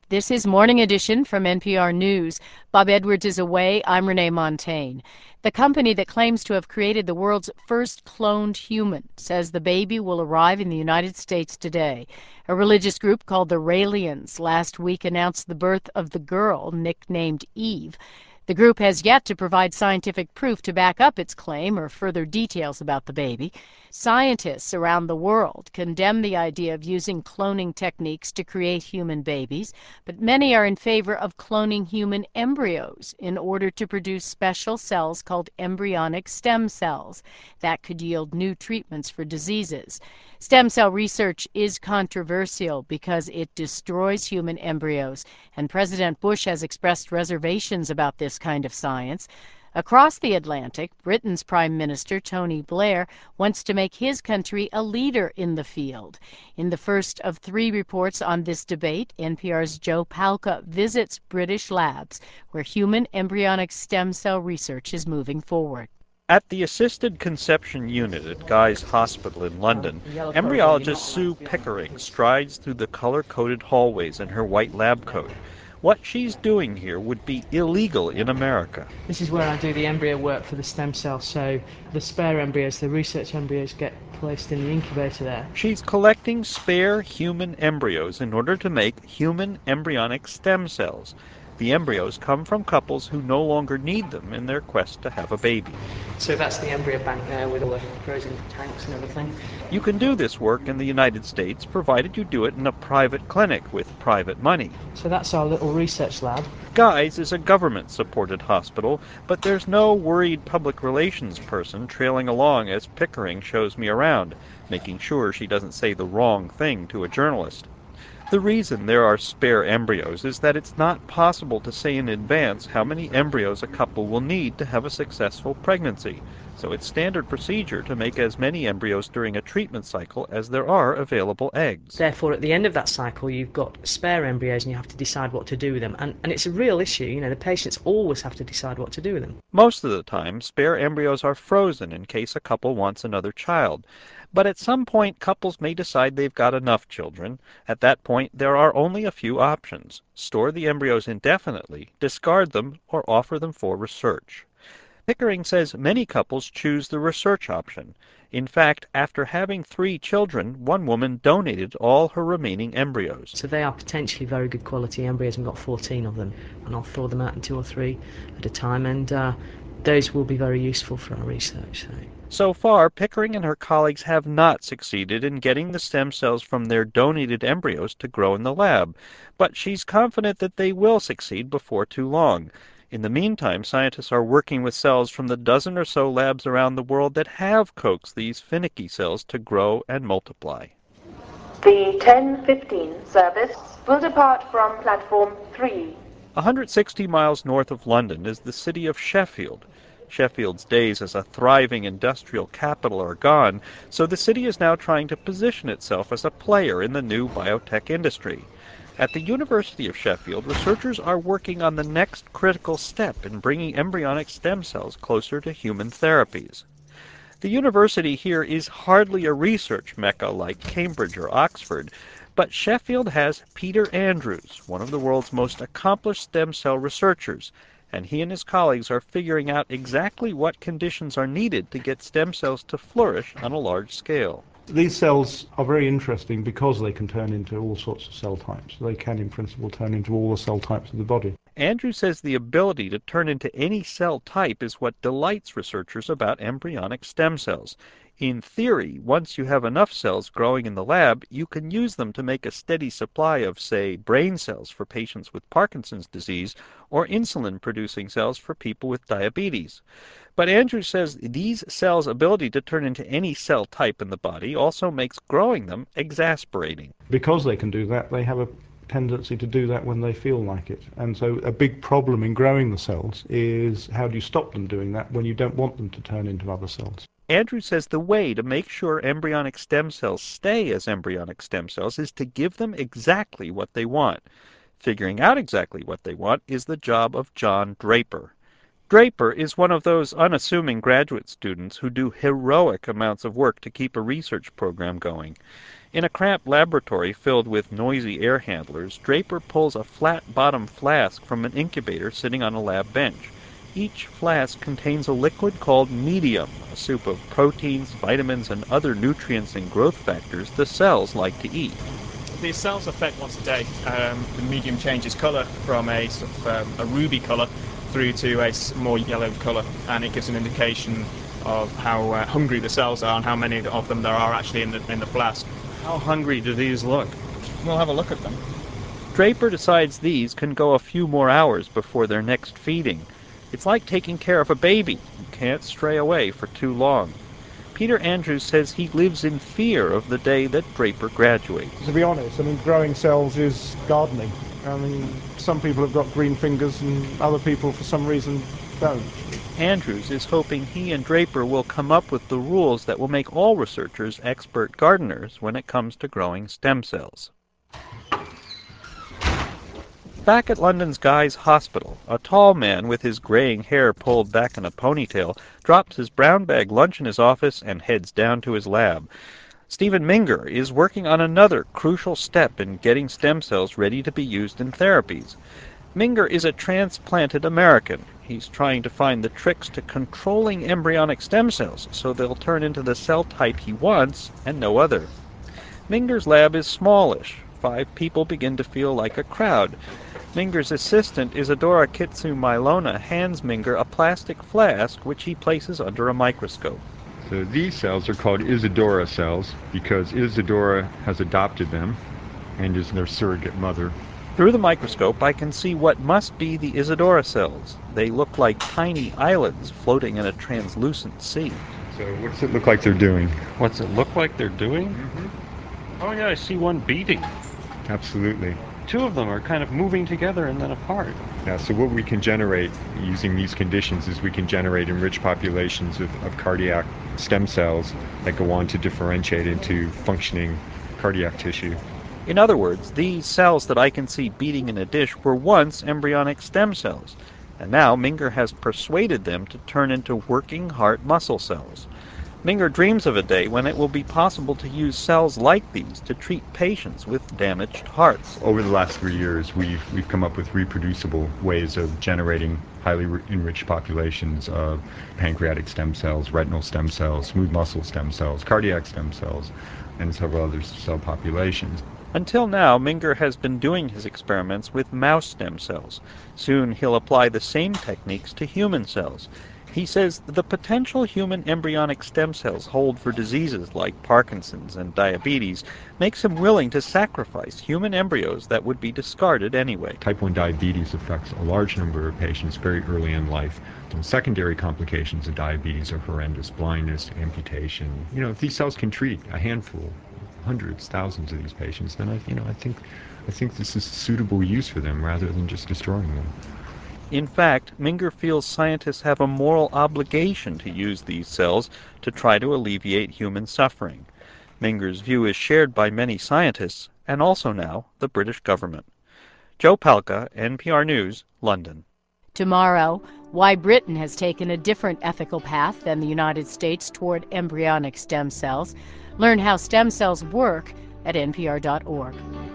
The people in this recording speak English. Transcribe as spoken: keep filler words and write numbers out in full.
This is Morning Edition from N P R News. Bob Edwards is away. I'm Renee Montagne. The company that claims to have created the world's first cloned human says the baby will arrive in the United States today. A religious group called the Raelians last week announced the birth of the girl, nicknamed Eve. The group has yet to provide scientific proof to back up its claim or further details about the baby. Scientists around the world condemn the idea of using cloning techniques to create human babies, but many are in favor of cloning human embryos in order to produce special cells called embryonic stem cells that could yield new treatments for diseases. Stem cell research is controversial because it destroys human embryos, and President Bush has expressed reservations about this kind of science. Across the Atlantic, Britain's Prime Minister, Tony Blair, wants to make his country a leader in the field. In the first of three reports on this debate, N P R's Joe Palca visits British labs where human embryonic stem cell research is moving forward. At the Assisted Conception Unit at Guy's Hospital in London, embryologist Sue Pickering strides through the color-coded hallways in her white lab coat. What she's doing here would be illegal in America. This is where I do the embryo work for the stem cells, so the spare embryos, the research embryos, get placed in the incubator there. She's collecting spare human embryos in order to make human embryonic stem cells. The embryos come from couples who no longer need them in their quest to have a baby. So that's the embryo bank there with all the frozen tanks and everything. You can do this work in the United States provided you do it in a private clinic with private money. So that's our little research lab. Guy's is a government-supported hospital, but there's no worried public relations person trailing along as Pickering shows me around, making sure she doesn't say the wrong thing to a journalist. The reason there are spare embryos is that it's not possible to say in advance how many embryos a couple will need to have a successful pregnancy, so it's standard procedure to make as many embryos during a treatment cycle as there are available eggs. Therefore, at the end of that cycle, you've got spare embryos and you have to decide what to do with them. And, and it's a real issue. You know, the patients always have to decide what to do with them. Most of the time, spare embryos are frozen in case a couple wants another child. But at some point, couples may decide they've got enough children. At that point, there are only a few options: store the embryos indefinitely, discard them, or offer them for research. Pickering says many couples choose the research option. In fact, after having three children, one woman donated all her remaining embryos. So they are potentially very good quality embryos. We've got fourteen of them, and I'll thaw them out in two or three at a time, and uh, those will be very useful for our research. So. So far, Pickering and her colleagues have not succeeded in getting the stem cells from their donated embryos to grow in the lab, but she's confident that they will succeed before too long. In the meantime, scientists are working with cells from the dozen or so labs around the world that have coaxed these finicky cells to grow and multiply. The ten fifteen service will depart from platform three. one hundred sixty miles north of London is the city of Sheffield. Sheffield's days as a thriving industrial capital are gone, so the city is now trying to position itself as a player in the new biotech industry. At the University of Sheffield, researchers are working on the next critical step in bringing embryonic stem cells closer to human therapies. The university here is hardly a research mecca like Cambridge or Oxford, but Sheffield has Peter Andrews, one of the world's most accomplished stem cell researchers, and he and his colleagues are figuring out exactly what conditions are needed to get stem cells to flourish on a large scale. These cells are very interesting because they can turn into all sorts of cell types. They can, in principle, turn into all the cell types of the body. Andrew says the ability to turn into any cell type is what delights researchers about embryonic stem cells. In theory, once you have enough cells growing in the lab, you can use them to make a steady supply of, say, brain cells for patients with Parkinson's disease or insulin-producing cells for people with diabetes. But Andrew says these cells' ability to turn into any cell type in the body also makes growing them exasperating. Because they can do that, they have a tendency to do that when they feel like it. And so a big problem in growing the cells is how do you stop them doing that when you don't want them to turn into other cells. Andrew says the way to make sure embryonic stem cells stay as embryonic stem cells is to give them exactly what they want. Figuring out exactly what they want is the job of John Draper. Draper is one of those unassuming graduate students who do heroic amounts of work to keep a research program going. In a cramped laboratory filled with noisy air handlers, Draper pulls a flat-bottom flask from an incubator sitting on a lab bench. Each flask contains a liquid called medium, a soup of proteins, vitamins, and other nutrients and growth factors the cells like to eat. The cells are fed once a day. Um, the medium changes colour from a sort of um, a ruby colour through to a more yellow colour, and it gives an indication of how uh, hungry the cells are and how many of them there are actually in the in the flask. How hungry do these look? We'll have a look at them. Draper decides these can go a few more hours before their next feeding. It's like taking care of a baby. You can't stray away for too long. Peter Andrews says he lives in fear of the day that Draper graduates. To be honest, I mean, growing cells is gardening. I mean, some people have got green fingers and other people, for some reason, don't. Andrews is hoping he and Draper will come up with the rules that will make all researchers expert gardeners when it comes to growing stem cells. Back at London's Guy's Hospital, a tall man with his graying hair pulled back in a ponytail drops his brown bag lunch in his office and heads down to his lab. Stephen Minger is working on another crucial step in getting stem cells ready to be used in therapies. Minger is a transplanted American. He's trying to find the tricks to controlling embryonic stem cells so they'll turn into the cell type he wants and no other. Minger's lab is smallish. Five people begin to feel like a crowd. Minger's assistant, Isadora Kitsu-Milona, hands Minger a plastic flask which he places under a microscope. So these cells are called Isadora cells because Isadora has adopted them and is their surrogate mother. Through the microscope, I can see what must be the Isadora cells. They look like tiny islands floating in a translucent sea. So what does it look like they're doing? What's it look like they're doing? Mm-hmm. Oh yeah, I see one beating. Absolutely. Two of them are kind of moving together and then apart. Yeah, so what we can generate using these conditions is we can generate enriched populations of, of cardiac stem cells that go on to differentiate into functioning cardiac tissue. In other words, these cells that I can see beating in a dish were once embryonic stem cells, and now Minger has persuaded them to turn into working heart muscle cells. Minger dreams of a day when it will be possible to use cells like these to treat patients with damaged hearts. Over the last three years, we've we've come up with reproducible ways of generating highly re- enriched populations of pancreatic stem cells, retinal stem cells, smooth muscle stem cells, cardiac stem cells, and several other cell populations. Until now, Minger has been doing his experiments with mouse stem cells. Soon he'll apply the same techniques to human cells. He says the potential human embryonic stem cells hold for diseases like Parkinson's and diabetes makes him willing to sacrifice human embryos that would be discarded anyway. Type one diabetes affects a large number of patients very early in life. And secondary complications of diabetes are horrendous: blindness, amputation. You know, if these cells can treat a handful, hundreds, thousands of these patients, then I, you know, I think, I think this is suitable use for them rather than just destroying them. In fact, Minger feels scientists have a moral obligation to use these cells to try to alleviate human suffering. Minger's view is shared by many scientists, and also now the British government. Joe Palca, N P R News, London. Tomorrow, why Britain has taken a different ethical path than the United States toward embryonic stem cells. Learn how stem cells work at N P R dot org.